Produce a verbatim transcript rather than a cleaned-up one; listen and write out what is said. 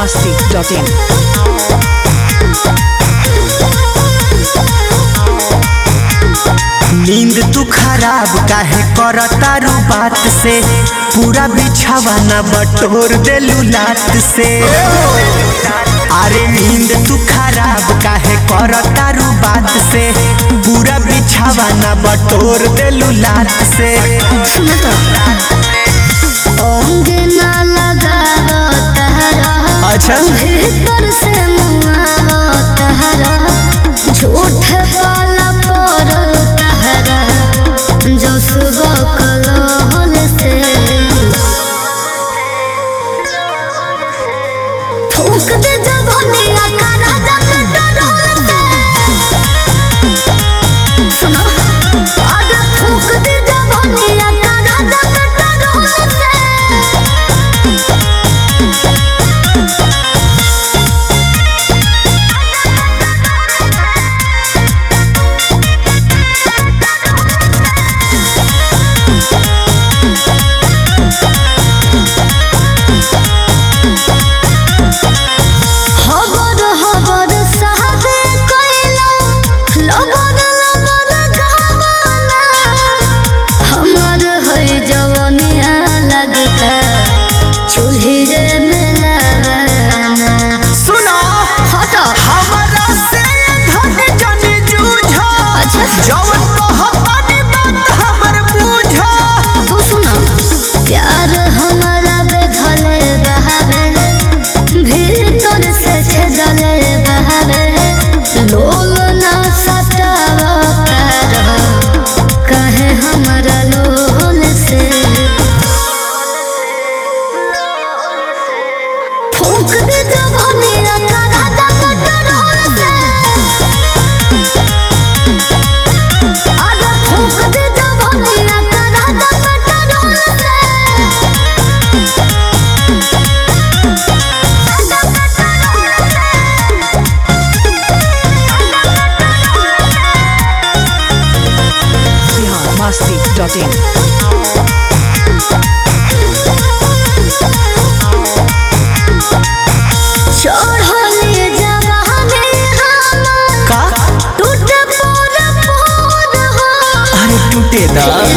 masti dot in. नींद तू खराब काहे करतारू बात से, पूरा बिछावा न बटोर देलू लात से। अरे नींद तू खराब काहे करतारू बात से, पूरा बिछावा न बटोर देलू लात से। अच्छा भीतर से मुआवा तहरा झूठ वाला पर तहरा जो सुबह कलोल से फूक दे जब हनिया का राजा के डरोल से। सुनो आगे फूक दे जब हनिया का राजा के डरोल से। masti dot in. टूटे दा